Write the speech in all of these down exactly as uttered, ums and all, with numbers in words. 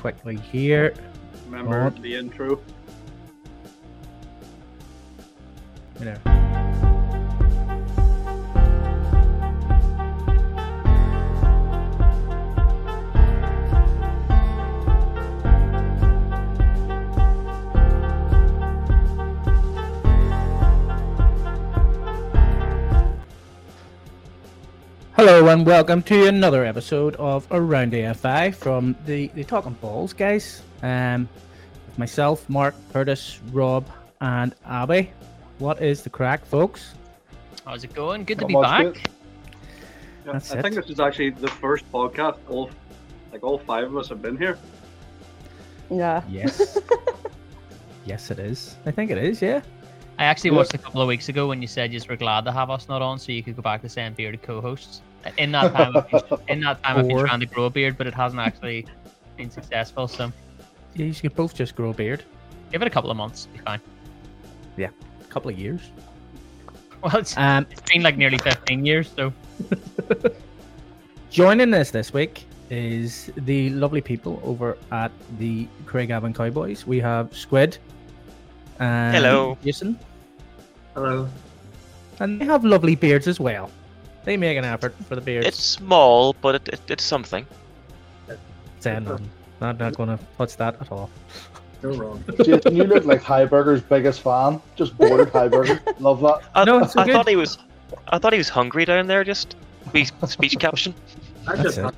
quickly here. Remember What? the intro? You know. Hello and welcome to another episode of Around A F I from the, the Talking Balls guys. Um, with myself, Mark, Curtis, Rob, and Abby. What is the crack, folks? How's it going? Good to Not be much back. good. Yeah, That's I it. think this is actually the first podcast. All like all five of us have been here. Yeah. Yes. Yes, it is. I think it is, yeah. I actually Yeah. watched a couple of weeks ago when you said you were glad to have us not on, so you could go back to saying bearded co-hosts. In that time, I've been, in that time, I've been Or- trying to grow a beard, but it hasn't actually been successful. So Yeah, you should both just grow a beard. give it a couple of months, be fine. A couple of years. Well, it's, Um, it's been like nearly fifteen years, so Joining us this week is the lovely people over at the Craigavon Cowboys. We have Squid and Hello. Jason, Hello. and they have lovely beards as well. They make an effort for the beards. It's small, but it, it, it's something. Saying nothing. Not, not going to touch that at all. Go wrong. Jason, you look like Heiberger's biggest fan. Just bored Heiberger. Love that. I, No, it's so I good. thought he was. I thought he was hungry down there. Just speech, speech caption. That's it.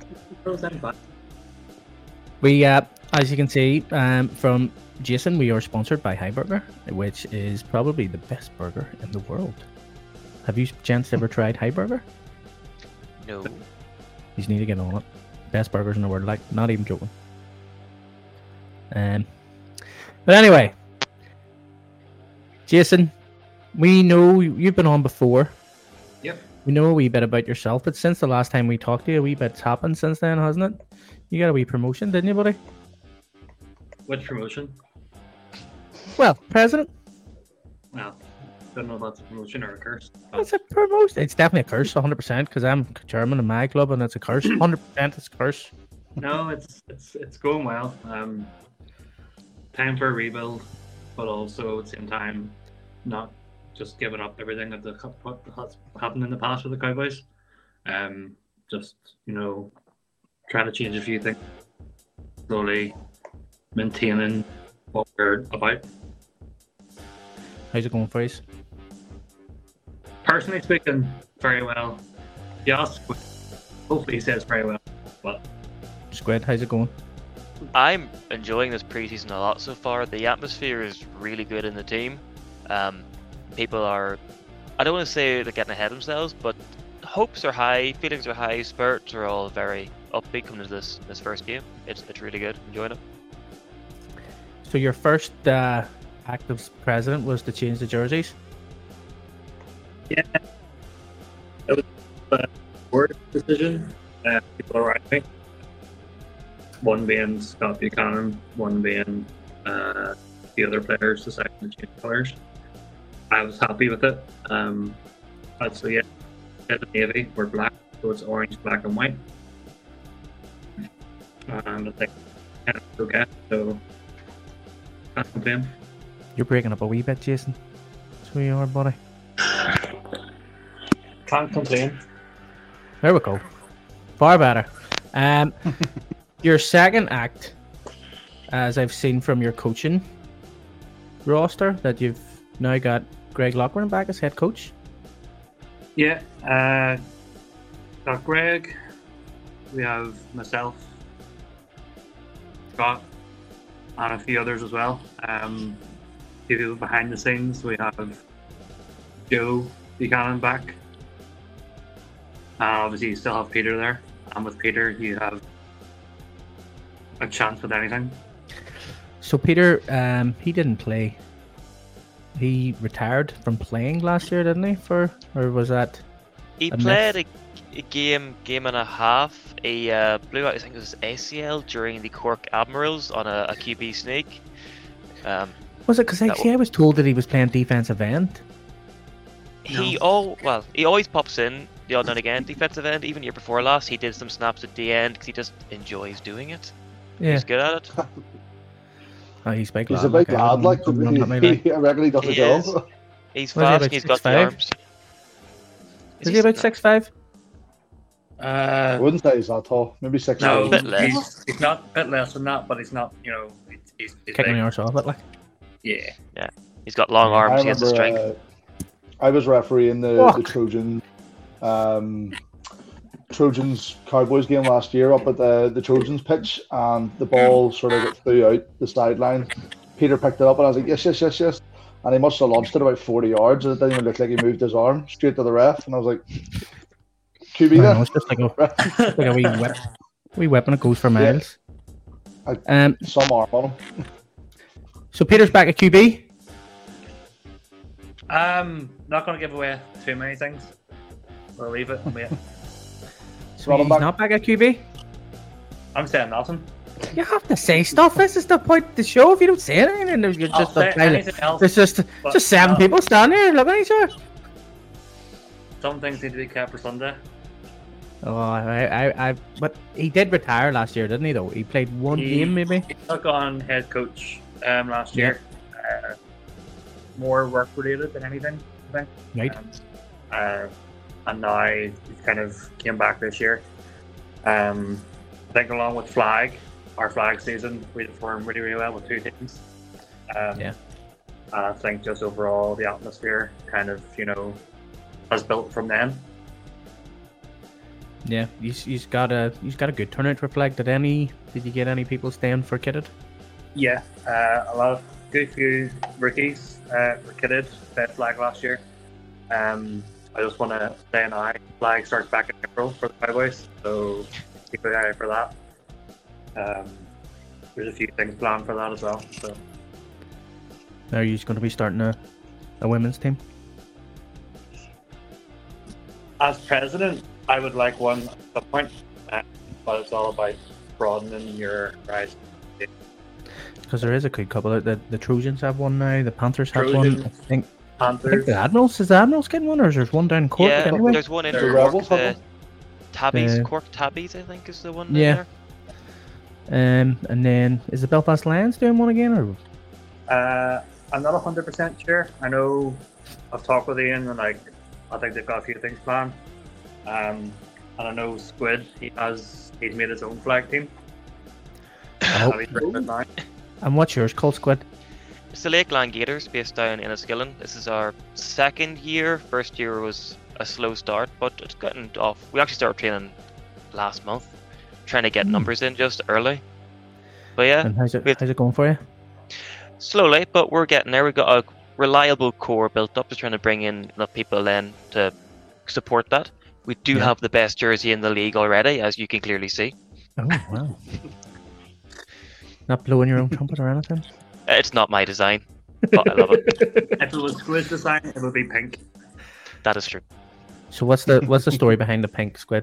We, uh, as you can see um, from Jason, we are sponsored by Heiberger, which is probably the best burger in the world. Have you gents ever tried Heiberger? No. You just need to get on it. Best burgers in the world, like, not even joking. Um, but anyway, Jason, we know you- you've been on before. Yep. We know a wee bit about yourself, but since the last time we talked to you, a wee bit's happened since then, hasn't it? You got a wee promotion, didn't you, buddy? Which promotion? Well, president. Well, don't know if that's a promotion or a curse. It's a promotion. It's definitely a curse, one hundred percent, because I'm chairman of my club, and it's a curse. one hundred percent it's a curse. No, it's it's it's going well. Um, time for a rebuild, but also at the same time, not just giving up everything that the what has happened in the past with the Cowboys. Um, just you know, trying to change a few things, slowly maintaining what we're about. How's it going for you? Personally speaking, very well. Yes, hopefully he says very well, but. Squid, how's it going? I'm enjoying this preseason a lot so far. The atmosphere is really good in the team. Um, people are, I don't want to say they're getting ahead of themselves, but hopes are high, feelings are high, spirits are all very upbeat coming to this this first game. It's it's really good. Enjoying it. So your first uh, act as president was to change the jerseys? Yeah, it was a board decision. Uh, people around me. One being Scott Buchanan, one being uh, the other players decided to change colours. I was happy with it. Um, uh, so yeah, the navy we're black, so it's orange, black, and white. And I think yeah, it's okay. So can't complain. You're breaking up a wee bit, Jason. That's who you are, buddy. Can't complain. There we go. Far better. Um, your second act, as I've seen from your coaching roster, that you've now got Greg Lockburn back as head coach. Yeah, uh, got Greg. We have myself, Scott, and a few others as well. Um, a few people behind the scenes. We have Joe Buchanan back. And obviously, you still have Peter there. And with Peter, you have a chance with anything. So Peter, um, he didn't play. He retired from playing last year, didn't he? For or was that? He A played a, a game, game and a half. He uh, blew out, I think it was A C L during the Cork Admirals on a, a Q B sneak. Um, Was it because I That see I was told that he was playing defensive end? he No. all well, he always pops in the odd now and again defensive end. Even year before last, he did some snaps at the end because he just enjoys doing it. Yeah. He's good at it. Oh, he's big. He's lad, a big like, I lad, like, wouldn't- wouldn't let me, like- he, I reckon he does the He job. is. He's Was he fast. about And he's got the six five? arms. Is he about six five? I Uh, wouldn't say he's that tall. Maybe six. no, A bit less. he's, he's not a bit less than that, but he's not. You know, he's, he's, he's Kicking big. the arse off it, like. Yeah. He's got long I arms. He has the remember, strength. uh, I was refereeing the, Fuck. the Trojan, um, Trojans Cowboys game last year up at the the Trojans pitch, and the ball sort of got flew out the sideline. Peter picked it up, and I was like, yes, yes, yes, yes. And he must have launched it about forty yards, and it didn't even look like he moved his arm straight to the ref. And I was like, Q B I know, then? it's just like a, like a wee whip. Wee whip and it goes for miles. I- Um, Some arm on him. so Peter's back at Q B. Um, not going to give away too many things. We'll leave it. and wait. So Running he's back. not back at Q B. I'm saying nothing. You have to say stuff. This is the point of the show. If you don't say anything, and there's you're I'll just a say pile of- anything else. there's just but just seven no. people standing here looking at each other. Some things need to be kept for Sunday. Oh, I, I, I, but he did retire last year, didn't he? Though he played one He- game, maybe. He took on head coach um, last year. Uh, more work related than anything, I think. Right. Um, uh, and now he kind of came back this year. Um, I think along with Flag, our Flag season, we performed really, really well with two teams. Um, Yeah. And I think just overall the atmosphere kind of, you know, has built from them. Yeah, he's, he's got a he's got a good turnout for Flag. Did any? Did you get any people staying for Kitted? Yeah, uh, a lot of good few rookies uh, were kitted by Flag last year. Um, I just want to say an eye. Flag starts back in April for the Cowboys, so keep an eye for that. Um, there's a few things planned for that as well. So Are you going to be starting a, a women's team? as president, I would like one at some point, uh, but it's all about broadening your horizon. Because there is a good couple. The the Trojans have one now. The Panthers have one. Trojans, I think. I think Panthers, the Admirals is the Admirals getting one, or is there one down Cork Yeah, anyway? there's one in The Cork. Rebels have The one. Tabbies, Uh, Cork Tabbies, I think, is the one. Yeah. In there. Um, and then is the Belfast Lions doing one again, or Uh, I'm not one hundred percent sure. I know I've talked with Ian and like I think they've got a few things planned. Um, and I know Squid, he has he's made his own flag team. Oh. And he's written it now. and what's yours called, Squid? It's the Lakeland Gators based down in Enniskillen. This is our second year. First year was a slow start, but it's gotten off. We actually started training last month, trying to get Hmm. numbers in just early. But yeah, And how's it with- how's it going for you? slowly, but we're getting there. We've got a reliable core built up, just trying to bring in enough people then to support that. We do Yeah. have the best jersey in the league already, as you can clearly see. Oh wow! Not blowing your own trumpet or anything. Uh, It's not my design, but I love it. If it was Squid's design, it would be pink. That is true. So what's the what's the story behind the pink squid?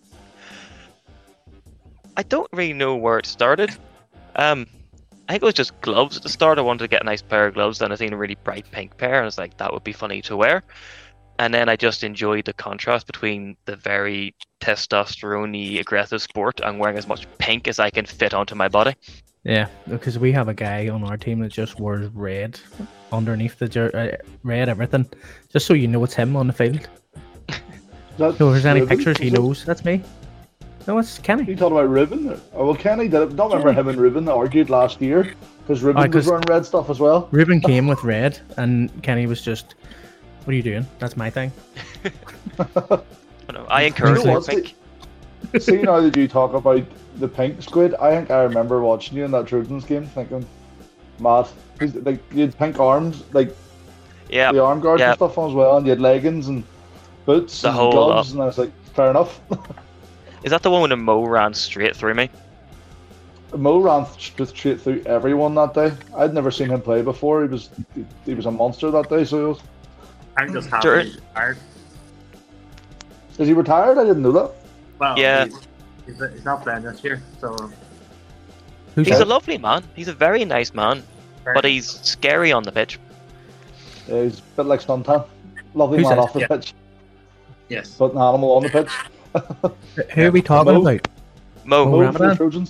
I don't really know where it started. Um, I think it was just gloves at the start. I wanted to get a nice pair of gloves, then I seen a really bright pink pair, and I was like, that would be funny to wear. And then I just enjoyed the contrast between the very testosterone-y, aggressive sport and wearing as much pink as I can fit onto my body. Yeah, because we have a guy on our team that just wears red underneath the jer- uh, red everything, just so you know it's him on the field. So if there's any Ruben? pictures, he Was it- knows that's me. No, it's You Kenny. talking about Ruben? Oh, well, Kenny did it. Don't remember him and Ruben argued last year because Ruben Aye, was 'cause- wearing red stuff as well. Ruben came with red, and Kenny was just, "What are you doing? That's my thing." I, know, I encourage You know more what? pink. See, now that you talk about the pink squid, I think I remember watching you in that Trojans game thinking, mad. 'Cause, like, you had pink arms, like Yeah, the arm guards yeah. and stuff on as well, and you had leggings and boots The and whole gloves, lot. and I was like, fair enough. is that the one when the Mo ran straight through me? Mo ran th- straight through everyone that day. I'd never seen him play before. He was he, he was a monster that day. So he was. I'm just happy Sure. he's retired. Is he retired? I didn't know that. Well, Yeah. he's, he's, he's not playing this year, so Who's He's that? a lovely man. He's a very nice man, but he's scary on the pitch. Yeah, he's a bit like Stuntan. Lovely Who's man that? off the Yeah. pitch, yes. but an animal on the pitch. Who are we talking Mo? about? Mo, Oh, Mo for Ramadan? the Trojans.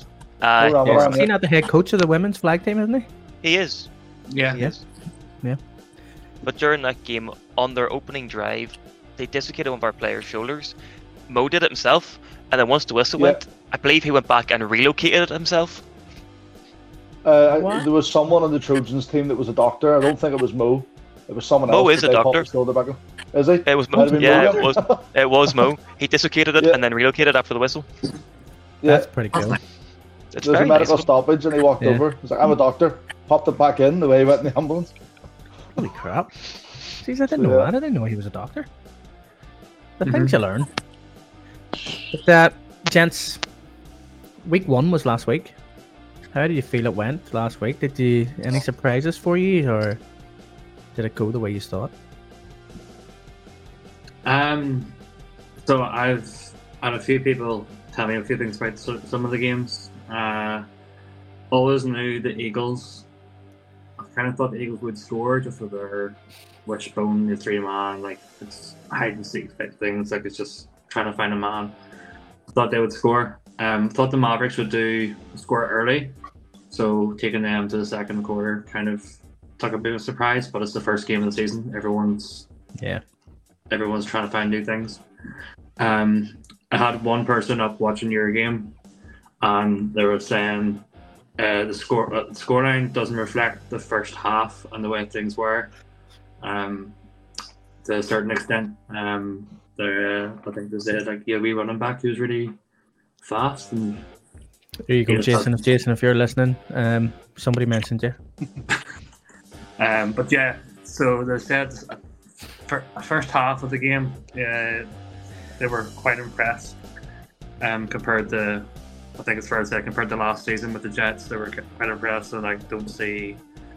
Uh, No Ramadan, He's not the head coach of the women's flag team, isn't he? he is. Yeah. He is. Yeah. But during that game, on their opening drive, they dislocated one of our players' shoulders. Mo did it himself, and then once the whistle Yeah. went, I believe he went back and relocated it himself. Uh, What? there was someone on the Trojans team that was a doctor. I don't think it was Mo. It was someone Mo else. is that a they popped doctor. the shoulder back in. Is he? It was Mo. Might have been Yeah, Mo, it was. It was Mo. He dislocated it Yeah. and then relocated after the whistle. Yeah. That's pretty cool. It's There's a very medical nice. of him. stoppage, and he walked Yeah. over. He's like, "I'm a doctor." Popped it back in the way he went in the ambulance. Holy crap. See, I didn't So, know yeah. that. I didn't know he was a doctor. The Mhm. things you learn. But that, gents, week one was last week. How do you feel it went last week? Did you any surprises for you, or did it go the way you thought? Um, so I've had a few people tell me a few things about so- some of the games. Uh, always knew the Eagles. I kind of thought the Eagles would score just with their wishbone, the three man, like it's hide and seek type things. Like it's just trying to find a man. Thought they would score. Um, thought the Mavericks would do score early, so taking them to the second quarter kind of took a bit of a surprise. But it's the first game of the season. Everyone's Yeah. everyone's trying to find new things. Um, I had one person up watching your game, and they were saying uh, the score uh, the scoreline doesn't reflect the first half and the way things were. Um, to a certain extent, um, there uh, I think they said like yeah, we running back who's really fast and There you go, Yeah, Jason. If Jason, if you're listening, um, somebody mentioned you. Um, but yeah, so they said uh, fir- first half of the game, uh, they were quite impressed um, compared to, I think it's fair to say, compared to last season with the Jets, they were quite impressed. And I don't see,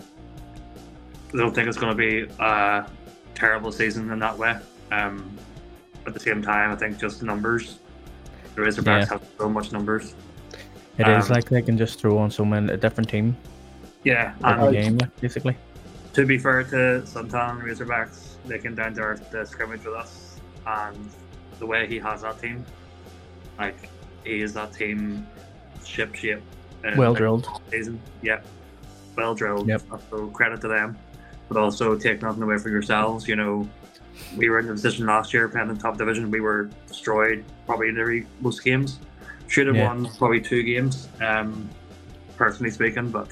I don't think it's going to be a terrible season in that way. Um, at the same time, I think just numbers, the Razorbacks Yeah. have so much numbers. It is Um, like they can just throw on someone a different team Yeah, every and game, like, basically. to be fair to Suntan Razorbacks, they came down to our, the scrimmage with us, and the way he has that team, like he is that team ship shape. in Well the drilled. Season, yeah, well drilled. Yep. So credit to them, but also take nothing away from yourselves. You know, we were in the position last year, playing in the top division. We were destroyed probably in every most games. Should have Yeah. won probably two games, um, personally speaking, but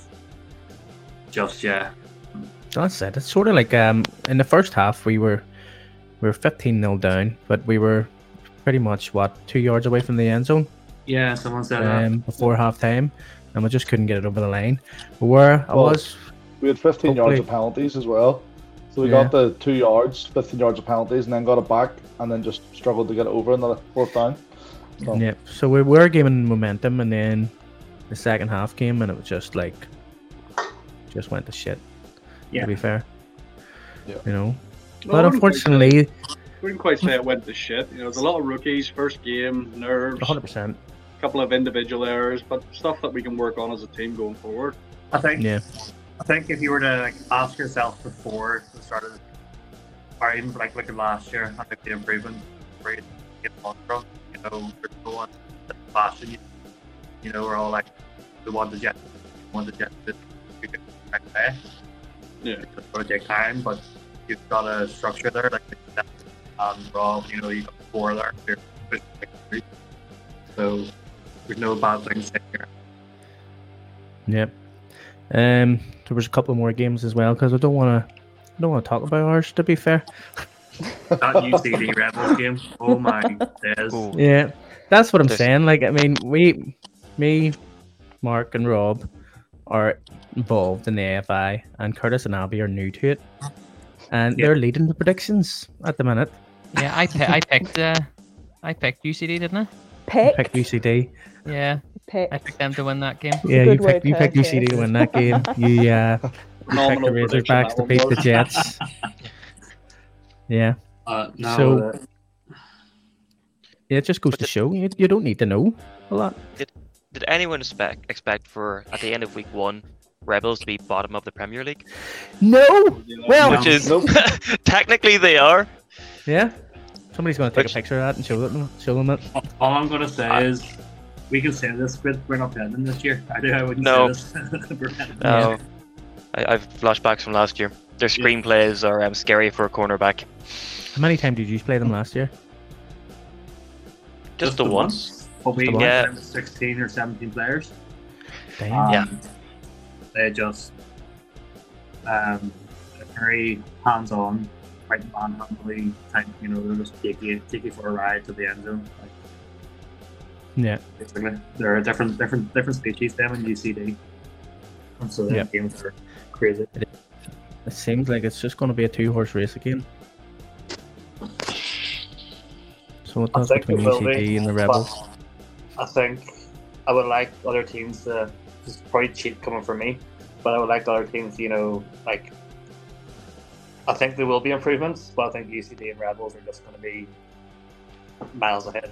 just yeah. That's it. It's sort of like um in the first half we were we were fifteen nil down, but we were pretty much what two yards away from the end zone Yeah, someone said that. um, before half time, and we just couldn't get it over the line. But where I Well, was, We had fifteen yards Hopefully- of penalties as well. So we Yeah. got the two yards, fifteen yards of penalties, and then got it back, and then just struggled to get it over in the fourth down. So, yeah. So we were gaining momentum, and then the second half came, and it was just like just went to shit. Yeah. To be fair, Yeah. you know. No, I But wouldn't quite say- unfortunately, wouldn't quite say it went to shit. You know, there's a lot of rookies, first game, nerves, one hundred percent. a couple of individual errors, but stuff that we can work on as a team going forward. I think Yeah. I think if you were to like ask yourself before the start of the or even like look at last year, I think the improvement rate get on from, you know, there's no one that's fashion, you, you know, we're all like we want the jet we want the jet to be good next day. Yeah. It's gonna take time, but you've got a structure there, like um Rob, you know, you got four there. you're pushing like three. So there's no bad things here. Yep. Um, there was a couple more games as well because I don't want to, I don't want to talk about ours. To be fair. That U C D Rebels game, oh my days. Ooh. Yeah, that's what I'm This- saying. Like, I mean, we, me, Mark, and Rob are involved in the A F I, and Curtis and Abby are new to it, and Yeah. they're leading the predictions at the minute. Yeah, I pi- I picked uh, I picked U C D, didn't I? Pick. Picked U C D. Yeah, Pick. I picked them to win that game. Yeah, good you word picked you to picked it, U C D to yeah. win that game. You uh, you picked the Phenomenal prediction, Razorbacks that to one beat the was. Jets. Yeah, Uh, no, So- uh, yeah. It just goes But to the- show you, you don't need to know a lot. Did anyone expect expect for at the end of week one, Rebels to be bottom of the Premier League? No. Well, No. Which is Nope. technically they are. yeah. Somebody's going to take Which- a picture of that and show them show them it. all I'm gonna say I- is we can say this, but we're not playing them this year. I do. I wouldn't No. say this. We're playing them. No, I, I've flashbacks from last year. Their screenplays are um, scary for a cornerback. How many times did you play them last year? Just the once. But we the got once. down to sixteen or seventeen players. Damn. Um, Yeah. They just um, they're very hands-on, quite manhandly type. You know, they'll just take you take you for a ride to the end zone. Like, Yeah. basically, they're a different, different, different species. Them and U C D, and so their Yeah. games are crazy. It seems like it's just going to be a two-horse race again. So it I does think between it will U C D be, and the but Rebels. I think I would like other teams to. This is probably cheap coming from me, but I would like other teams. You know, like I think there will be improvements, but I think U C D and Rebels are just going to be miles ahead.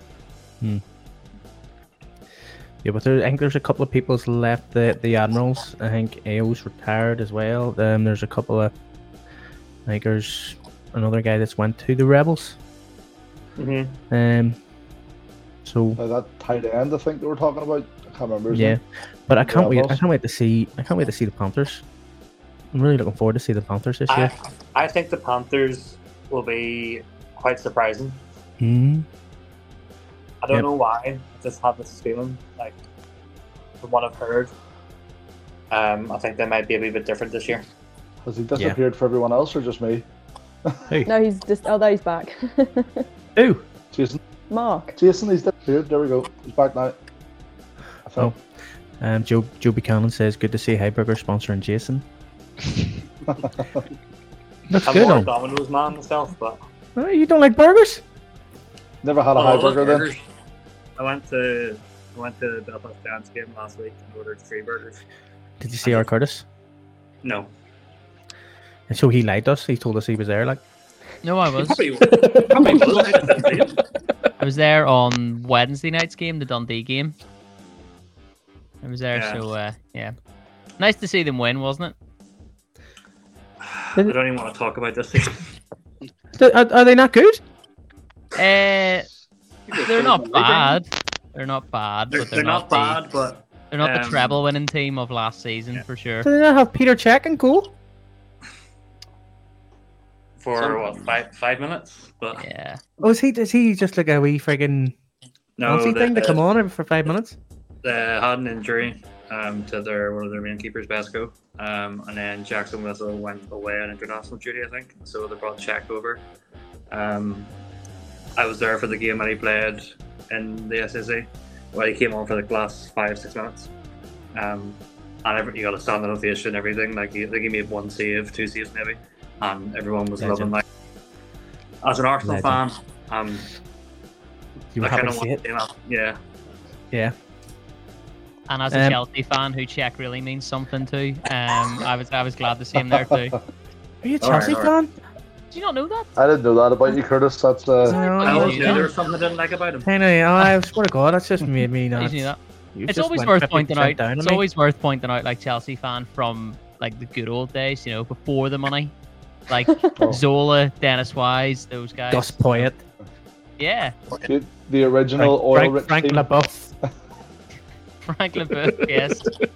Yeah, but there, I think there's a couple of people's left the the Admirals. I think A O's retired as well. Um, there's a couple of. I think there's another guy that's went to the Rebels. Mm-hmm. Um. So Uh, that tight end, I think they were talking about. I can't remember. His yeah, name. but I can't wait. I Rebels. can't wait to see. I can't wait to see the Panthers. I'm really looking forward to see the Panthers this year. I, I think the Panthers will be quite surprising. Hmm. I don't Yep. know why. I just have this feeling, like from what I've heard. Um, I think they might be a wee bit different this year. Has he disappeared for everyone else or just me? Who? No, he's just. Oh, there he's back. Who? Jason. Mark. Jason, he's disappeared. There we go. He's back now. I think. Um, Joe Joe Buchanan says, "Good to see Heiberger sponsoring Jason." Looks I'm good more a on. Domino's man myself, but Oh, you don't like burgers? Never had a Oh, I high love burger then. burgers. I went to I went to the Belfast Giants game last week and ordered three burgers. Did you see our Curtis? No. And so he lied to us. He told us he was there. Like, No, I was. Probably, probably was. I didn't see him. I was there on Wednesday night's game, the Dundee game. I was there, Yeah. so uh, yeah. Nice to see them win, wasn't I don't even want to talk about this thing. Th- are, are they not good? it? Uh, they're not bad. They're not bad, They're, but they're, they're not the, bad, but They're not the um, treble winning team of last season for sure. Do they not have Peter Cech and goal? for what five five minutes. But Yeah. Oh, is he? Is he just like a wee friggin' no, fancy they, thing to come on every- for five minutes? they had an injury um, to their one of their main keepers, Basco, um, and then Jackson Whistle went away on international duty, I think. So they brought Czech over. Um, I was there for the game that he played in the S S A. Well, he came on for the last five six minutes. Um, and every, you got a standing ovation and everything. Like he, like he made one save, two saves maybe, and everyone was Legend. loving. Like as an Arsenal Legend. fan, um, You were I happy kind to of see want it. you know, yeah. Yeah. And as a Um, Chelsea fan who Czech really means something to, um, I was I was glad to see him there too. Are you a All right, Chelsea all fan? Did you not know that? I didn't know that about you, Curtis. That's uh, No, I you always knew knew that? there was something I didn't like about him. I know. I swear to God, that's just made me Did not. you knew that? You It's just always went worth fifty pointing percent out. down on It's me. always worth pointing out, like Chelsea fan from like the good old days, you know, before the money, like Oh. Zola, Dennis Wise, those guys. Gus Poyet, Yeah, the, the original Frank, oil Frank, rich Frank team. LaBeouf, Franklin Booth. Yes,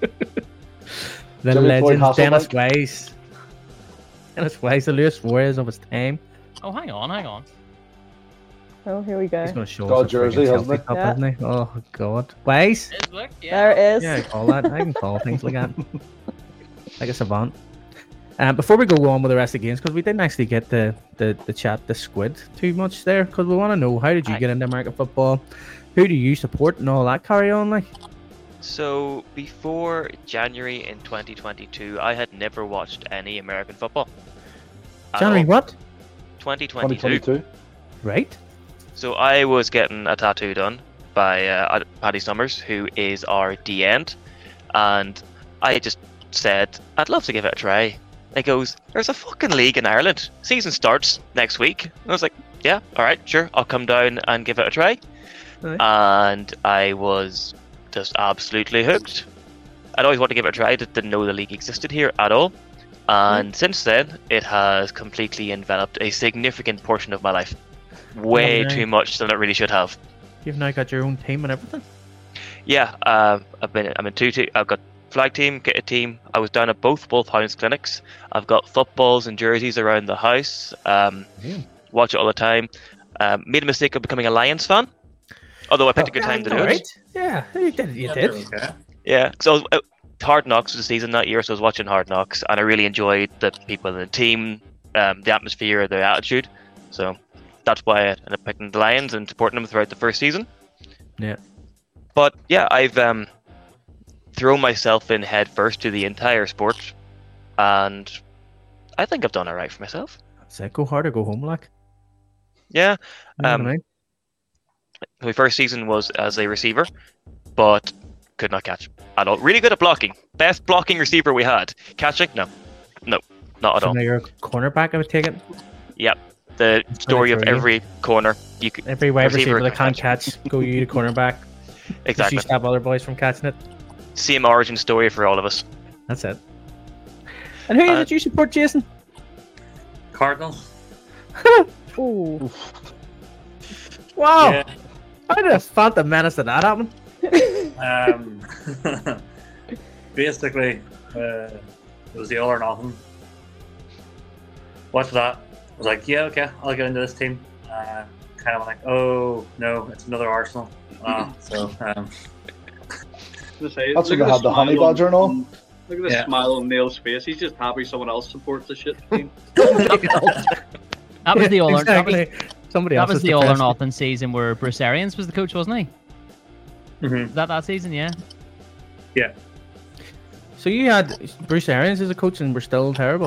the Jimmy Floyd legend Dennis Hasselbank. Wise. Dennis Wise, the Luis Suarez of his time. Oh, hang on, hang on. Oh, here we go. He's going to show Got us a jersey, friggin' hasn't Chelsea he? cup, Yeah. hasn't he? Oh God, Wise. It is, look, yeah. There it is. Yeah, I call that. I can call things like that. Like a savant. Um, before we go on with the rest of the games, because we didn't actually get the, the, the chat the squid too much there, because we want to know, how did you Aye. get into American football? Who do you support and all that carry on like? So before January in twenty twenty-two, I had never watched any American football. at January all. what? twenty twenty twenty-two. twenty-two. Right. So I was getting a tattoo done by uh, Paddy Summers, who is our D end, and I just said I'd love to give it a try. And he goes, "There's a fucking league in Ireland. Season starts next week." And I was like, "Yeah, all right, sure, I'll come down and give it a try." Aye. And I was just absolutely hooked. I'd always wanted to give it a try. Didn't know the league existed here at all. And since then, it has completely enveloped a significant portion of my life. Way Oh, too right. much than it really should have. You've now got your own team and everything. Yeah, um, I've been. I'm in two. Te- I've got flag team, kit a team. I was down at both Wolfhounds clinics. I've got footballs and jerseys around the house. Um, Yeah. Watch it all the time. Um, made a mistake of becoming a Lions fan, although I picked a good time to do it. Alright. Yeah, you did. You Yeah, did. they're okay. Yeah, because I was uh, Hard Knocks was the season that year, so I was watching Hard Knocks, and I really enjoyed the people in the team, um, the atmosphere, the attitude. So that's why I ended up picking the Lions and supporting them throughout the first season. Yeah. But yeah, I've um, thrown myself in head first to the entire sport, and I think I've done alright for myself. So go hard or go home, like. Yeah, You know what Um, I mean? my first season was as a receiver, but could not catch at all. Really good at blocking. Best blocking receiver we had. Catching? No. No, not at So all. now you're a cornerback, I would take it. The story of for you. every corner. You could, Every wide Receiver receiver that can can't catch, go you to cornerback. Just exactly. you stop other boys from catching it. Same origin story for all of us. That's it. And who Uh, did you support, Jason? Cardinals. Ooh. Wow! Yeah. How did a Phantom Menace did that happen? Um, basically, uh, it was the all or nothing. Watched that. I was like, yeah, okay, I'll get into this team. Uh, kind of like, oh no, it's another Arsenal. Ah, so um, To say, That's look when at they had the smile honey on- badger and all. on- Look at the Yeah. smile on Neil's face. He's just happy someone else supports the shit team. That was the all or that was, exactly. Somebody that else was is the all or depressed. nothing season where Bruce Arians was the coach, wasn't he? mhm. Was that that season? Yeah. So you had Bruce Arians as a coach and we're still terrible.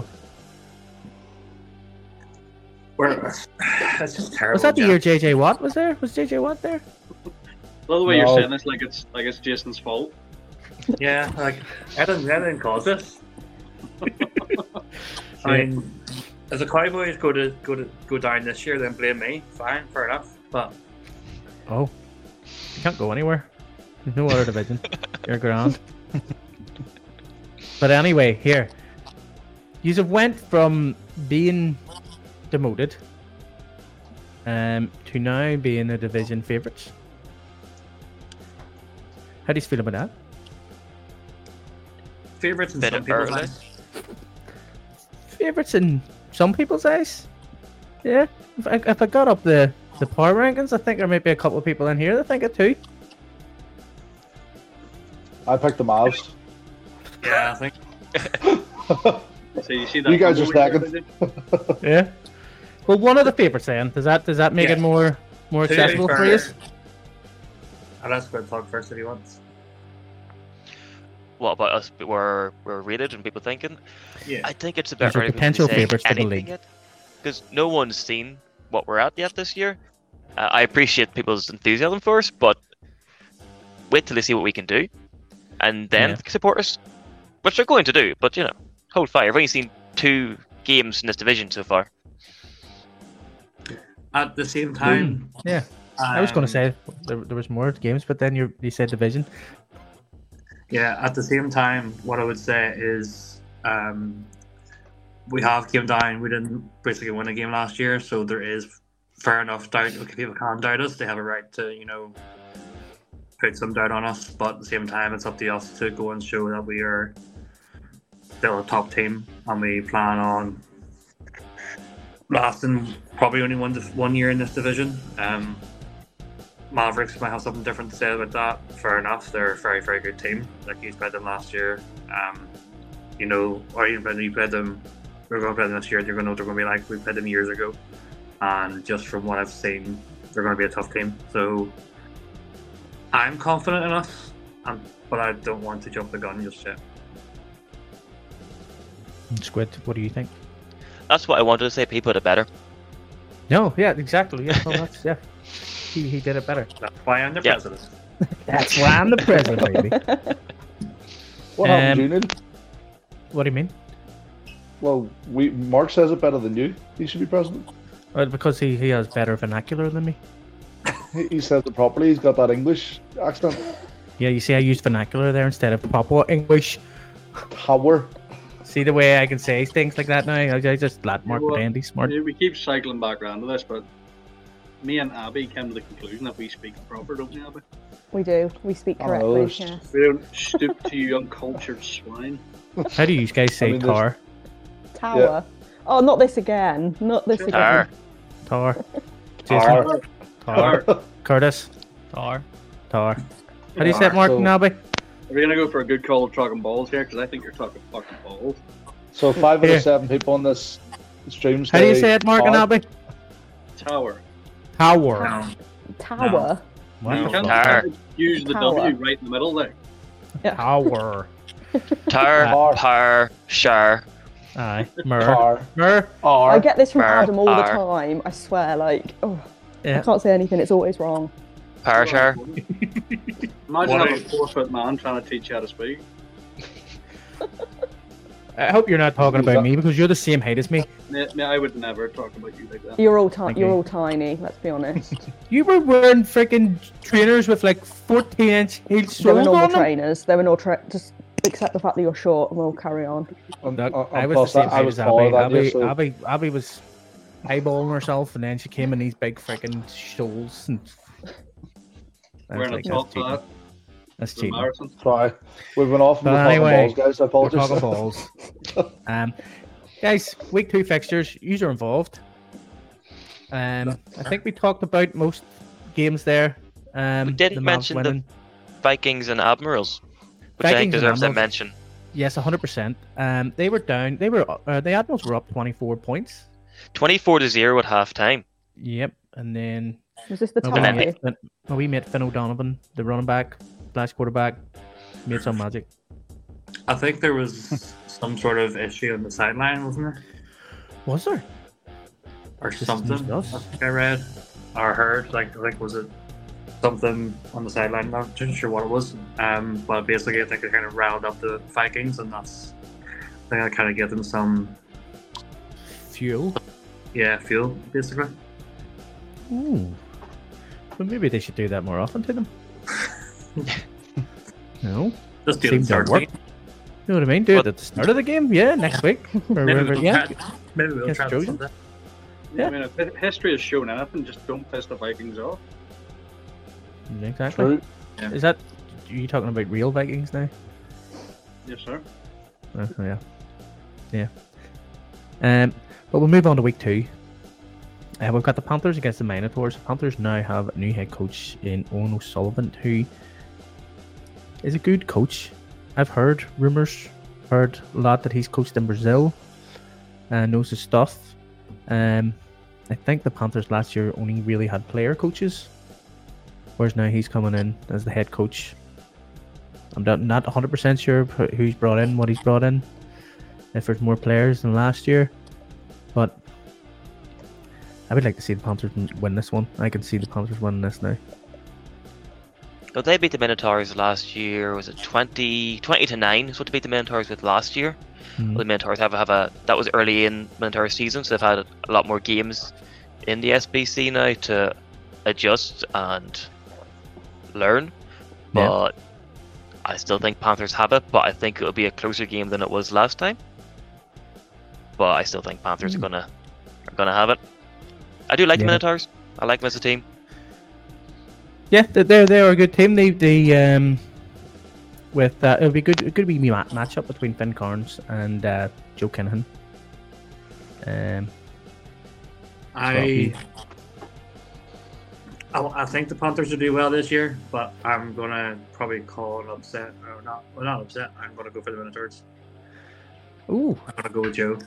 we're that's just terrible. Was that the Jeff. year J J Watt was there? Was J J Watt there? Love the way No. you're saying this, like it's like it's Jason's fault. Yeah, like I didn't, I didn't cause this. I mean, if the Cowboys go to go to go down this year, then blame me. Fine, fair enough. But Oh. You can't go anywhere. There's no other division. You're grand. But anyway, here. You have went from being demoted um, to now being the division favourites. How do you feel about that? favorites in Bit some people's early. eyes. Favourites in some people's eyes? Yeah. If I, if I got up the, the power rankings, I think there might be a couple of people in here that think it too. I picked the Mavs. Yeah, I think. So you see that. You guys are tumbleweed stacking. there? Yeah. Well, one of the favourites then. Does that does that make Yeah. it more more To be accessible for fair, you? I'll ask about talk first if you want. What about us? We're we're rated and people thinking. Yeah. I think it's a Those bit are early potential to say favourites for the anything league. yet, because no one's seen what we're at yet this year. Uh, I appreciate people's enthusiasm for us, but wait till they see what we can do, and then Yeah. support us, which they're going to do. But you know, hold fire. I've only seen two games in this division so far. At the same time, Yeah. I was going um, to say there, there was more games, but then you you said division. Yeah, at the same time, what I would say is um, we have came down. We didn't basically win a game last year, so there is fair enough doubt. Okay, people can doubt us. They have a right to, you know, put some doubt on us. But at the same time, it's up to us to go and show that we are still a top team, and we plan on lasting probably only one one year in this division. Um, Mavericks might have something different to say about that. Fair enough. They're a very, very good team. Like you played them last year. Um, you know, or even when you played them, we're going to play them this year. You're going to know what they're going to be like. We played them years ago, and just from what I've seen, they're going to be a tough team. So I'm confident in us, um, but I don't want to jump the gun just yet. Squid, what do you think? That's what I wanted to say. People did better. No, yeah, exactly. Yeah, well, that's yeah. He, he did it better. That's why I'm the Yeah. president. That's why I'm the president, baby. What Um, happened, Junior? What do you mean? Well, we Mark says it better than you. He should be president. Well, because he, he has better vernacular than me. He, he says it properly. He's got that English accent. Yeah, you see, I used vernacular there instead of proper English. Tower. See the way I can say things like that now? I, I just let Mark Well, pretend he's smart. Yeah, we keep cycling back around to this, but me and Abby came to the conclusion that we speak proper, don't we, Abby? We do. We speak Oh, correctly. there's- Yes. We don't stoop to you uncultured swine. How do you guys say I mean, there's- tar? Tower. Oh, not this again. Not this Tar. again. Tar. Tar. Jason? Tar. Curtis? Tar. Tar. How do you say it, Mark So- Nabby? Are we gonna go for a good call of talking balls here? Because I think you're talking fucking balls. So five out Here. of seven people on this stream. How do you say it, Mark tar. Nabby? Tower. Tower. No. Tower. What You the can't fuck? Tar. use the Tower. W right in the middle there. Tower. Tar, Tar. par, shar. Aye. Mer. Tar. Mer. R. I get this from Bar, Adam all the bar. time. I swear, like, oh, I Yeah. can't say anything. It's always wrong. Par, shar. Imagine What having a is- four foot man trying to teach you how to speak. I hope you're not talking about me because you're the same height as me. Mate, mate, I would never talk about you like that. You're all ti- Thank You're you. all tiny. Let's be honest. You were wearing freaking trainers with like fourteen inch heel There were soles normal on them. trainers. There were no tra- just accept the fact that you're short, and we'll carry on. And, Look, and I was plus the same that, I height was as taller Abby. than you, Abby, so Abby, Abby was eyeballing herself, and then she came in these big freaking shoals. And... I was Wearing like, a that's top cheating. hat. That's It's cheating. embarrassing. try. We've been off from But the talking anyway, balls, guys. I We're apologize. talking balls. um, guys, week two fixtures. Yous are involved. Um, I think we talked about most games there. Um, We didn't the Mavs mention the- winning. Vikings and Admirals, which I Vikings think and deserves a Admirals. mention. Yes, one hundred percent. Um, they were down. They were uh, the Admirals were up twenty-four points. twenty-four to zero at half time. Yep, and then Was this the my And then tie? wee mate, my wee mate Finn O'Donovan, the running back, slash quarterback, made some magic. I think there was some sort of issue on the sideline, wasn't there? Was there? Or This is something. news to us. I think I read or heard. Like, I think was it something on the sideline? I'm not too sure what it was. Um, but basically, I think it kind of riled up the Vikings, and that's I think I kind of gave them some Fuel. yeah fuel basically. Ooh. But maybe they should do that more often to them. No. Just do it Seemed to start work. week. You know what I mean? Do it What- at the start of the game. Yeah, next week. Or Maybe whatever. we'll Yeah. try, maybe we'll Against try Trojans. something. Yeah. I mean, if hi- history has shown anything, just don't piss the Vikings off. Exactly. True. Is that? Are you talking about real Vikings now? Yes, sir. Oh, yeah. Yeah. Um, but we'll move on to week two. Uh, we've got the Panthers against the Minotaurs. The Panthers now have a new head coach in Owen O'Sullivan, who is a good coach. I've heard rumours, heard a lot that he's coached in Brazil and knows his stuff. Um, I think the Panthers last year only really had player coaches, whereas now he's coming in as the head coach. I'm not not one hundred percent sure who he's brought in, what he's brought in, if there's more players than last year, but I would like to see the Panthers win this one. I can see the Panthers winning this now. So they beat the Minotaurs last year. Was it twenty, twenty to nine? Is what they beat the Minotaurs with last year. Hmm. Well, the Minotaurs have have a that was early in Minotaur season, so they've had a lot more games in the S B C now to adjust and learn. Yeah. But I still think Panthers have it, but I think it'll be a closer game than it was last time. But I still think Panthers Hmm. are gonna are gonna have it. I do like the Yeah. Minotaurs. I like them as a team. Yeah, they- they're they're a good team. They they um with uh, it'll be good. It could be a match matchup between Finn Carnes and uh, Joe Kinahan. Um, I, I I think the Panthers will do well this year, but I'm gonna probably call an upset. Or not, well, not upset. I'm gonna go for the Minotaurs. ooh, I'm gonna go with Joe.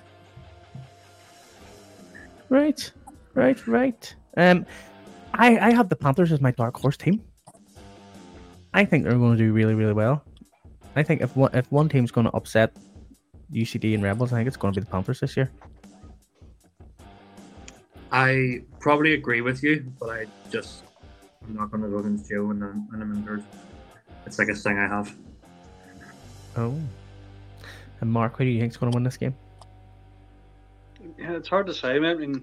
right, right, right. Um, I I have the Panthers as my dark horse team. I think they're going to do really really well. I think if one if one team's going to upset U C D and Rebels, I think it's going to be the Panthers this year. I probably agree with you, but I just I'm not gonna go against Joe and the and the Minotaurs. It's like a thing I have. Oh. And Mark, who do you think's going to win this game? Yeah, it's hard to say, man. I mean,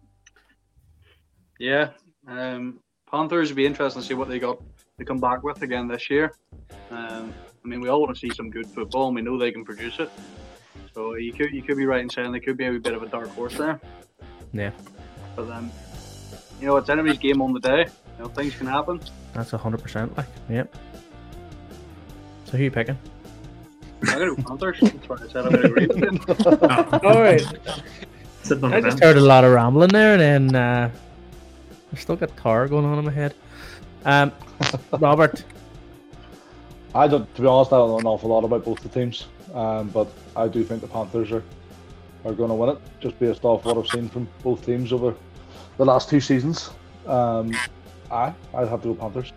yeah, um, Panthers would be interesting to see what they got to come back with again this year. Um, I mean, we all want to see some good football, and we know they can produce it. So you could you could be right in saying they could be a wee bit of a dark horse there. Yeah. But then, you know, it's anybody's game on the day. You know, things can happen. That's a hundred percent. Like, yep. So who you picking? I'm gonna go Panthers. That's why I said I'm gonna agree with you. All right. Sitting on I the just bench. heard a lot of rambling there, and then uh, I still got tar going on in my head. Um, Robert, I don't, to be honest, I don't know an awful lot about both the teams, um, but I do think the Panthers are, are going to win it, just based off what I've seen from both teams over the last two seasons. Um, I, I'd have to go Panthers.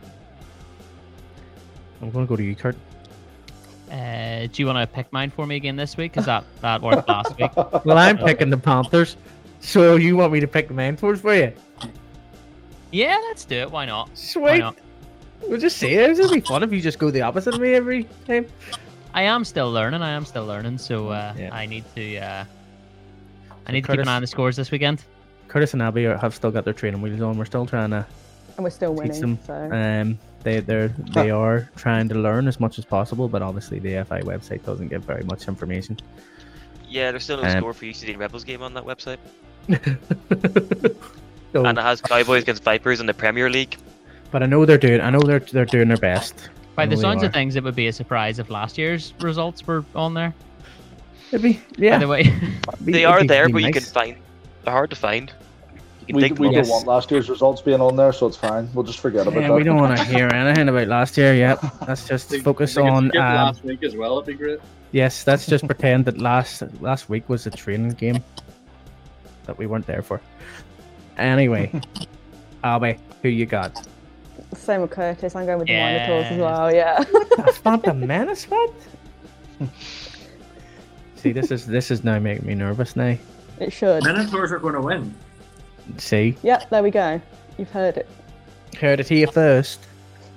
I'm going to go to you, Kurt. Uh, do you want to pick mine for me again this week? Because that, that worked last week. Well, I'm picking the Panthers, so you want me to pick the Mentors for you? Yeah, let's do it. Why not? Why Sweet. not? We'll just say it. It'll be fun if you just go the opposite of me every time. I am still learning. I am still learning. So uh, Yeah. I need to. Uh, I need to keep Curtis- an eye on the scores this weekend. Curtis and Abby are, have still got their training wheels on. We're still trying to And we're still teach winning. them. So Um, they they're they are trying to learn as much as possible, but obviously the F I website doesn't give very much information. Yeah, there's still no Um, score for U C D and Rebels game on that website. So, And it has Cowboys against Vipers in the Premier League. but I know they're doing. I know they're they're doing their best. By I the know they sounds of are. things, it would be a surprise if last year's results were on there. It'd be, yeah. By the way, it'd be- They it'd are be- there, be but you nice. can find. They're hard to find. You can We, dig we them Yes. up. don't want last year's results being on there, so it's fine. We'll just forget about Yeah, that. we don't want to hear anything about last year. Yep, let's just They- focus they could on. skip Um, last week as well. It'd be great. yes, let's just pretend that last last week was a training game that we weren't there for. Anyway, Abby, who you got? same with Curtis. I'm going with the Yeah. Minotaurs as well. Yeah. The Phantom Menace, what? See, this is this is now making me nervous now. It should. Minotaurs are going to win. See, Yep. There we go. You've heard it. heard it here first.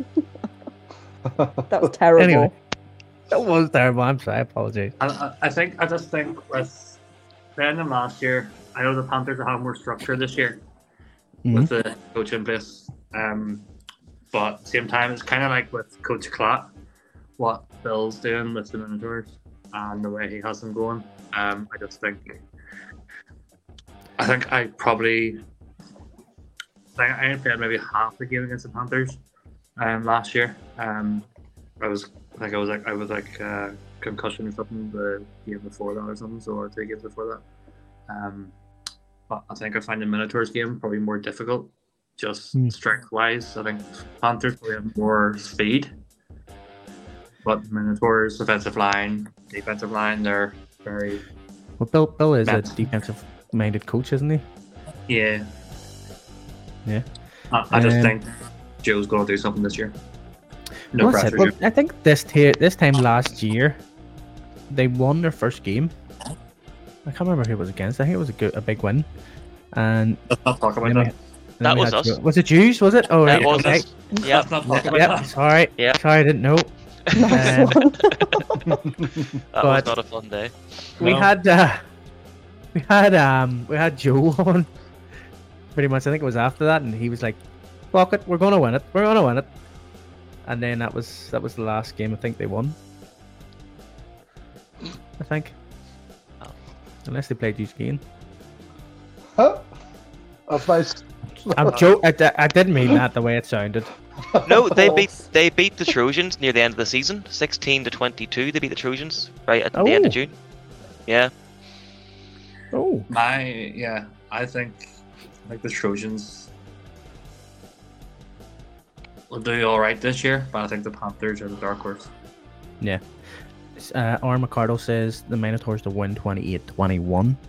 That was terrible. Anyway. That was terrible. I'm sorry. I apologize. I, I, I think I just think with better than last year. I know the Panthers will have more structure this year with the coach in place. Um, but at the same time, it's kind of like with Coach Klatt, what Bill's doing with the Minotaurs and the way he has them going. Um, I just think, I think I probably, I, I played maybe half the game against the Panthers um, last year. Um, I was like I was like I was like uh, concussion or something the game before that or something, so or two games before that. Um, but I think I find the Minotaurs game probably more difficult, just Hmm. strength wise. I think Panthers probably have more speed, but Minotaurs defensive line, defensive line, they're very Well, Bill Bill is a Matt. defensive-minded coach, isn't he? yeah Yeah. I, I just Um, think Joe's going to do something this year. No Well, that's pressure. it. Well, I think this t- this time last year, they won their first game. I can't remember who it was against. I think it was a, good, a big win. And Let's not talk about then we- that. then That we was had us. to go- Was it Jews? Was it? Oh, right. That was okay. us. Yeah. Let's not talk about Yep. that. Sorry. Yeah. Sorry, I didn't know. Nice Um, one. That But- was not a fun day. We No. had uh, we had um we had Joe on. Pretty much, I think it was after that, and he was like, "Fuck it, we're gonna win it. We're gonna win it." And then that was that was the last game. I think they won. I think, Oh. unless they played you again. Huh? That's nice. I'm joke. I, di- I didn't mean that the way it sounded. No, they beat course. they beat the Trojans near the end of the season, sixteen to twenty-two. They beat the Trojans right at the end Oh. of June. Yeah, Oh, My yeah, I think like the Trojans will do all right this year, but I think the Panthers are the dark horse. uh, R. McCardle says the Minotaurs to win twenty-eight twenty-one.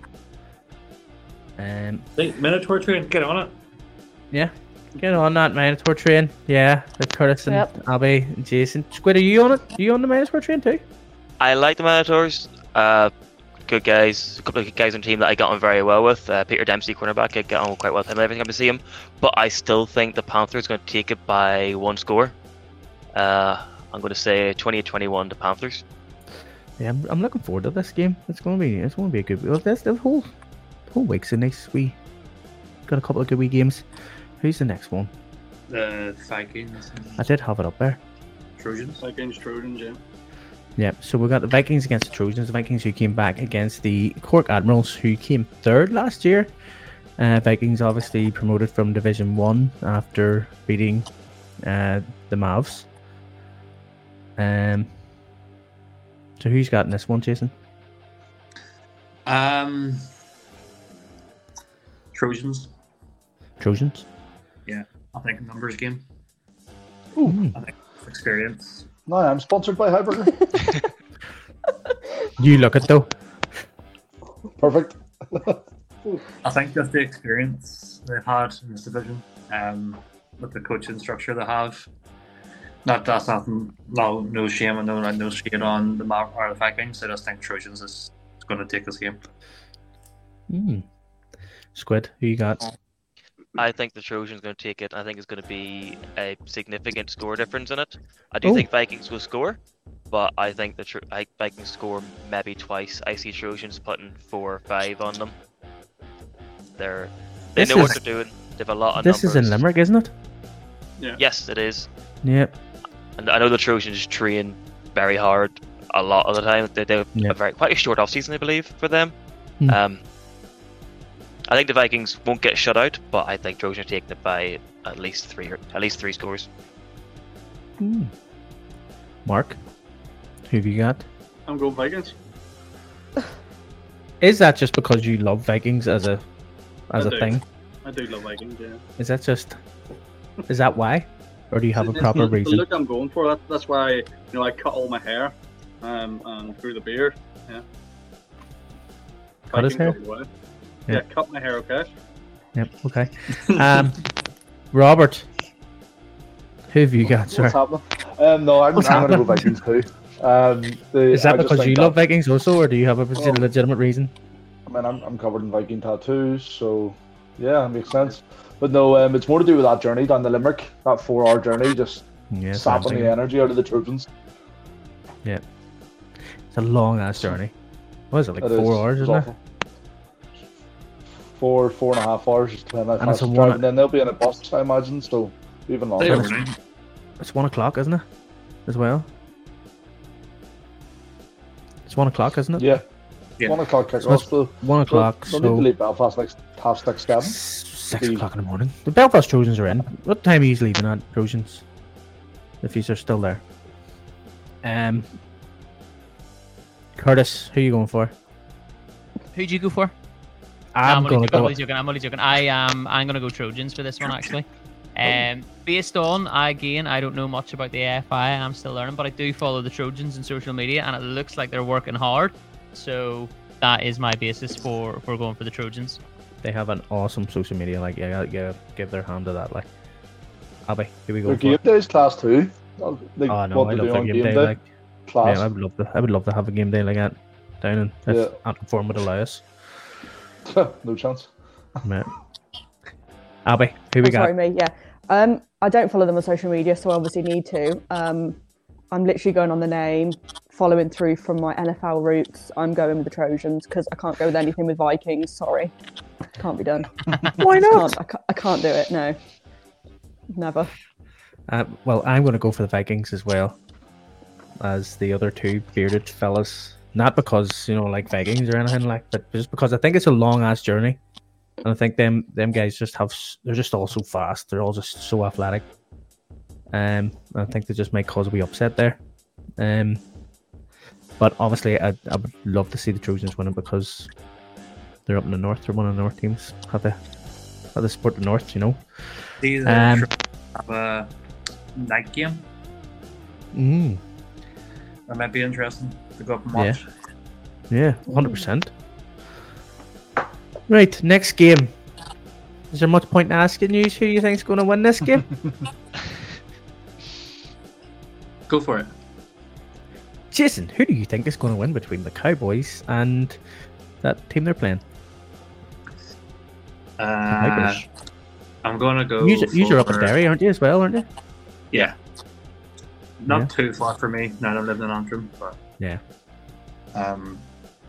Um, Hey, Minotaur train, get on it. yeah, get on that Minotaur train. Yeah, with Curtis and Yep. Abby and Jason. Squid, are you on it? Are you on the Minotaur train too? I like the Minotaurs. Uh, good guys. A couple of good guys on the team that I got on very well with. Uh, Peter Dempsey, cornerback, I get on quite well with him every time I see him. But I still think the Panthers going to take it by one score. Uh, I'm going to say twenty-eight twenty-one to Panthers. Yeah, I'm, I'm looking forward to this game. It's gonna be it's gonna be a good. Well, this the whole the whole week's a nice wee. Got a couple of good wee games. Who's the next one? The Vikings I did have it up there. and Trojans. Vikings, Trojans, yeah. Yeah, so we got the Vikings against the Trojans. The Vikings who came back against the Cork Admirals, who came third last year. Uh, Vikings obviously promoted from Division One after beating uh, the Mavs. Um, so who's got in this one, Jason? Um, Trojans. Trojans. I think numbers game. Ooh. I think experience. No, I'm sponsored by Highburger. You look it though. Perfect. I think just the experience they've had in this division, um, with the coaching structure they have. Not that's nothing, no, no shame and no, no shade on the Mar- or the Vikings. I just think Trojans is going to take this game. Mm. Squid, who you got? I think the Trojans going to take it. I think it's going to be a significant score difference in it. I do Oh. think Vikings will score, but I think the Tro- I, Vikings score maybe twice. I see Trojans putting four or five on them. They're they This know what is- they're doing. They've a lot of This numbers. is in Limerick, isn't it? Yes, it is. Yep. And I know the Trojans train very hard a lot of the time. They do Yeah. a very quite a short off season, I believe, for them. Hmm. Um, I think the Vikings won't get shut out, but I think Trojans are taking it by at least three or at least three scores. Mm. Mark, who have you got? I'm going Vikings. Is that just because you love Vikings as a as I a do. thing? I do love Vikings, yeah. Is that just is that why, or do you have a It's proper the, the reason? look I'm going for. That, that's why you know I cut all my hair, um, and grew the beard. Yeah. Cut his Vikings hair? all the way. Yeah. Yeah. cut my hair. Okay. Yep. Okay. Um, Robert, who have you got? Sorry. What's happening? Um, no, I'm, What's I'm going to go happening? Vikings too. Um, the, Is that I just because think you that- love Vikings also, or do you have a Well- legitimate reason? I mean, I'm, I'm covered in Viking tattoos, so yeah, it makes sense. But no, um, it's more to do with that journey down the Limerick, that four-hour journey, just Yeah, that's what I'm sapping the thinking. energy out of the Trojans. It's a long ass journey. What is it, like It is. four hours, It's isn't it? awful. Four, four and a half hours, just depending on And how it's fast a you one- drive, and then they'll be in a bus, I imagine, so even They longer. overnight. It's one o'clock, isn't it? As well. It's one o'clock, isn't it? Yeah. Yeah. One o'clock So kickoff, so One o'clock. they'll need to So leave Belfast like half six, seven. six o'clock in the morning. The Belfast Trojans are in. What time are you leaving at, Trojans? If you are still there. Um, Curtis, who are you going for? Who'd you go for? I'm only going to joking, I'm go. only joking. I'm only joking. I am. I'm gonna go Trojans for this one actually. Um, based on again, I don't know much about the A F I. I'm still learning, but I do follow the Trojans in social media, and it looks like they're working hard. So that is my basis for for going for the Trojans. They have an awesome social media. Like, yeah, yeah, give their hand to that. Like, Abby, here we go. Their For. game days class two. Like, Oh no, what I they love do their on game day. Like, class. yeah, I would love to. I would love to have a game day like that down in if Yeah. Antrim Forum would allow us. No chance. Right. Abby, who we Oh, got? sorry, me. Yeah. Um, I don't follow them on social media, so I obviously need to. Um, I'm literally going on the name, following through from my N F L roots. I'm going with the Trojans because I can't go with anything with Vikings. Sorry, can't be done. Why not? Can't, I, can't, I can't do it. No, never. Uh, well, I'm going to go for the Vikings as well as the other two bearded fellas. Not because, you know, like Vikings or anything like, but just because I think it's a long ass journey, and I think them them guys just have s- they're just all so fast. They're all just so athletic. Um, I think they just might cause a wee upset there. Um, but obviously, I I would love to see the Trojans winning because they're up in the north. They're one of the north teams. Have they have they support the north? You know. These Um, have a night game. Mm. That might be interesting to go up and watch. Yeah, one hundred percent. Right, next game. Is there much point in asking you who you think's going to win this game? Go for it. Jason, who do you think is going to win between the Cowboys and that team they're playing? The Uh, Vipers. I'm gonna go. You are up in for- Derry, aren't you, as well, aren't you? Yeah. Not Yeah. too far for me. Now I'm living in Antrim, but Yeah. um,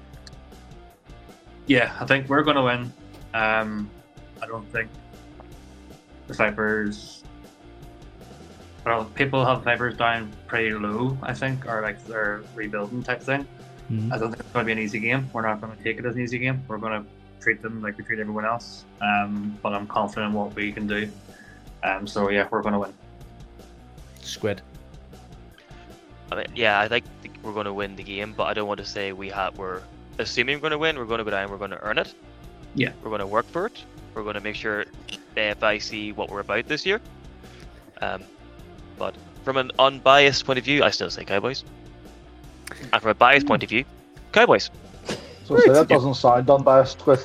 yeah, I think we're gonna win. Um, I don't think the Vipers. Well, people have Vipers down pretty low, I think, or like they're rebuilding type thing. Mhm. I don't think it's going to be an easy game. We're not going to take it as an easy game. We're going to treat them like we treat everyone else. Um, but I'm confident in what we can do. Um, so yeah, we're going to win. Squid. I mean, yeah, I think th- we're going to win the game, but I don't want to say we have. We're assuming we're going to win. We're going to go down. We're going to earn it. Yeah. We're going to work for it. We're going to make sure the F I see what we're about this year. Um, but from an unbiased point of view, I still say Cowboys. And from a biased point of view, Cowboys. So, so that doesn't sound unbiased with.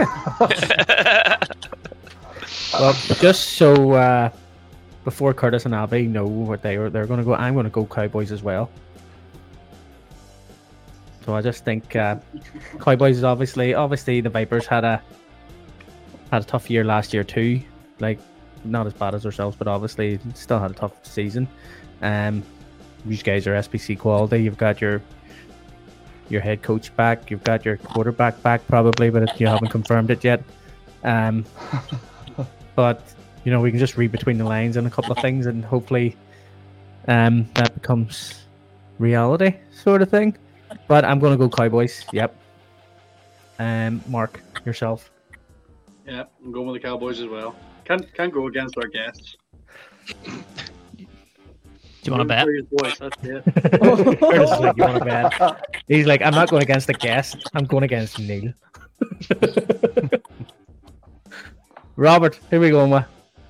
Well, just so uh, before Curtis and Abby know what they are, they're going to go. I'm going to go Cowboys as well. So I just think uh, Cowboys is obviously, obviously the Vipers had a had a tough year last year too. Like not as bad as ourselves, but obviously still had a tough season. Um, you guys are S B C quality. You've got your your head coach back. You've got your quarterback back probably, but you haven't confirmed it yet. Um, but you know we can just read between the lines on a couple of things, and hopefully, um, that becomes reality, sort of thing. But I'm going to go Cowboys. Yep. Um, Mark, yourself. Yeah, I'm going with the Cowboys as well. Can't can't go against our guests. Do you want to bet? Boys, that's it. Curtis is like, you want to bet? He's like, I'm not going against the guest. I'm going against Neil. Robert, here we go, with.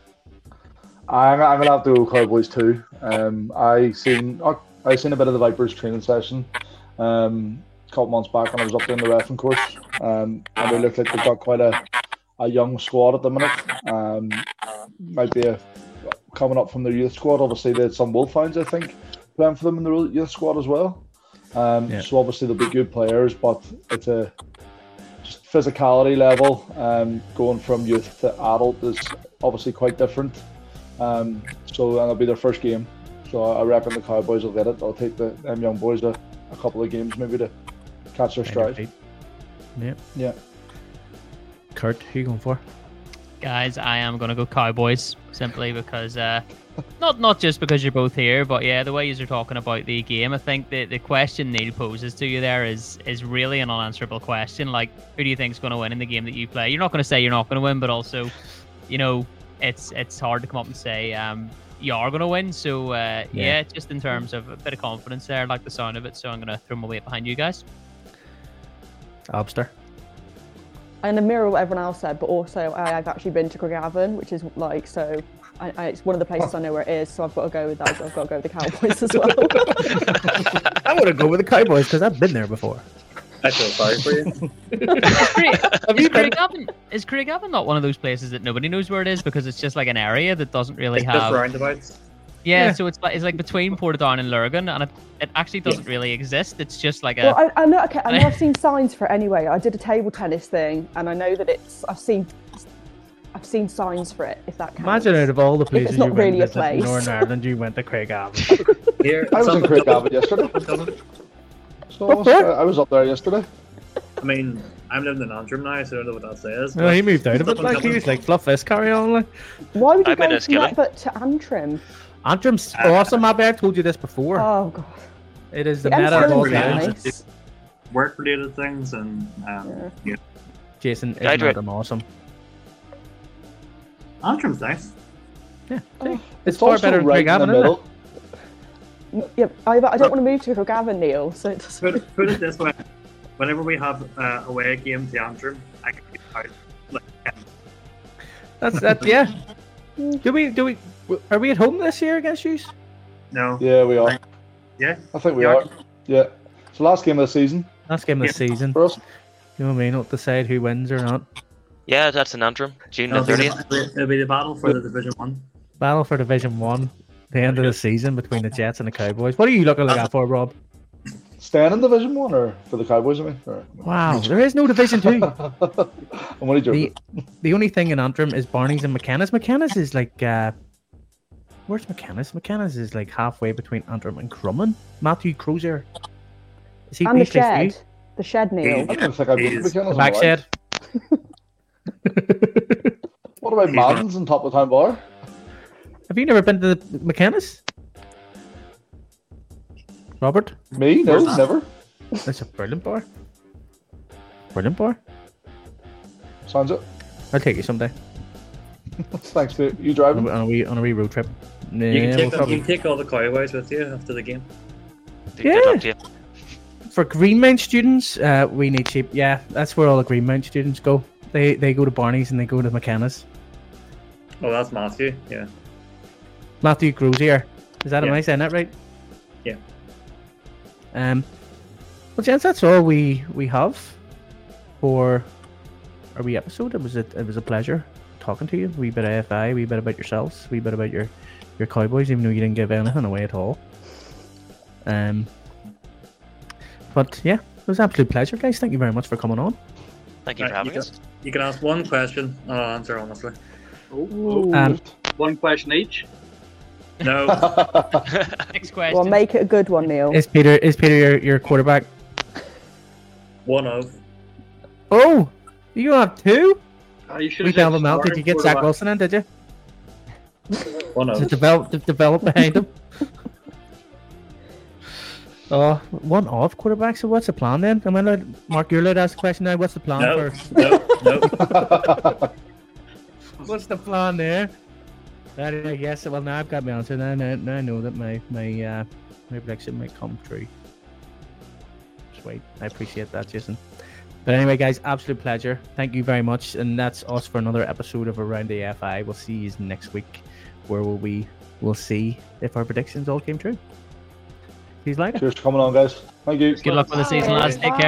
I'm, I'm gonna have to go Cowboys too. Um, I seen I seen a bit of the Vipers training session, um, a couple months back when I was up there in the reffing course, um, and they look like they've got quite a, a young squad at the minute. Um, might be a, coming up from their youth squad. Obviously, they had some Wolfhounds, I think, playing for them in the youth squad as well. Um, Yeah. So obviously they'll be good players, but it's a just physicality level. Um, going from youth to adult is obviously quite different. Um, so that'll be their first game. So I reckon the Cowboys will get it. They'll take the them young boys a, a couple of games maybe to catch their stride. Yeah. Yeah. Kurt, who you going for? Guys, I am going to go Cowboys simply because, uh, not not just because you're both here, but yeah, the way you're talking about the game, I think the, the question Neil poses to you there is is really an unanswerable question. Like, who do you think is going to win in the game that you play? You're not going to say you're not going to win, but also, you know, it's it's hard to come up and say um, you are going to win. So, uh, yeah. Yeah. just in terms of a bit of confidence there, I like the sound of it, so I'm going to throw my weight behind you guys. Obster. I'm gonna mirror what everyone else said, but also I, I've actually been to Craigavon, which is like so. I, I, it's one of the places I know where it is, so I've got to go with that. So I've got to go with the Cowboys as well. I want to go with the Cowboys because I've been there before. I feel sorry for you. Is Craigavon, is Craigavon not one of those places that nobody knows where it is because it's just like an area that doesn't really It's have just roundabouts. Yeah, Yeah. so it's like it's like between Portadown and Lurgan, and it, it actually doesn't really exist. It's just like a Well, I, I know. Okay, I know. I've seen signs for it anyway. I did a table tennis thing, and I know that it's. I've seen. I've seen signs for it. If that counts. Imagine out of all the places not you really went a to visit in place. Northern Ireland, you went to Craigavon. Here, I was in something Craigavon yesterday. doesn't- So I was, I was up there yesterday. I mean, I'm living in Antrim now, so I don't know what that says. No, he moved out of it. Something Like he coming. was like, fluff this, carry on. Like Why would you I'm in go a from that skillet. but to Antrim? Antrim's awesome. I bet I told you this before. Oh god. It is the The meta of all Antrim's Antrim's times. nice. Work-related things, and um, Yeah. yeah. Jason, I isn't do it. Antrim awesome? Antrim's nice. Yeah, Oh. it's, It's far also better than right in the Craigavon, isn't it? middle. Yeah, I, I don't want to move to Craigavon, Neil. So it doesn't. Put, put it this way: whenever we have uh, away game to Antrim, I can be out like ten. That's that. Yeah. Do we? Do we? Are we at home this year against you? No. Yeah, we are. Yeah. I think we Yeah. are. Yeah. It's the last game of the season Last game of the season. for us. You know what I mean? Not decide who wins or not. Yeah, that's in Antrim, June the It'll be, thirtieth. the, it'll be the battle for the Division One. Battle for Division One. The end of the season between the Jets and the Cowboys. What are you looking like for, Rob? Staying in Division One or for the Cowboys? I mean, or... Wow, there is no Division Two. I'm only joking. The the only thing in Antrim is Barney's and McKenna's. McKenna's is like uh where's McKenna's? McKenna's is like halfway between Antrim and Crumlin. Matthew Crozier. Is he And the based next to you? shed. The shed, Neil. I don't think I've been to Jeez. McKenna's The in a back while. shed. What about Madden's and Top of Town Bar? Have you never been to the McKenna's? Robert? Me? No, Where's that? never. That's a brilliant bar. Brilliant bar. Sounds it. I'll take you someday Thanks, mate. You on driving? a, on a wee on a wee road trip. You Yeah, can we'll take probably- you can take all the cowboys with you after the game. Good luck to you. For Greenmount students, uh, we need cheap. Yeah, that's where all the Greenmount students go. They they go to Barney's and they go to McKenna's. Oh, that's Matthew. Yeah. Matthew Crozier. Is that am Yeah. I saying that right? Yeah. Um. Well, gents, that's all we we have for our wee episode. It was a it was a pleasure talking to you. A wee bit of A F I, a wee bit about yourselves, a wee bit about your your Cowboys, even though you didn't give anything away at all. Um. But yeah, it was an absolute pleasure, guys. Thank you very much for coming on. Thank you for Right, having you, us. can, you can ask one question, and I'll answer honestly. Oh, oh, Um, one question each. No. Next question. Well, make it a good one, Neil. Is Peter is Peter your, your quarterback? One of. Oh, you have two? Uh, you should We have said bailed him out. Did starting you get Zach quarterback. Wilson in? Did you? One Is it of. develop de- develop behind him? Oh, one off quarterback. So what's the plan then? Am I allowed, Mark? You're allowed to ask the question now. What's the plan No. for? No. No. What's the plan there? That is, yes. Well, now I've got my answer. Now, now, now I know that my my uh, my prediction might come true. Sweet. I appreciate that, Jason. But anyway, guys, absolute pleasure. Thank you very much, and that's us for another episode of Around the F I. We'll see you next week, where will we we'll see if our predictions all came true. See you later. Cheers for coming on, guys. Thank you. Good luck with the season, lads. Take care.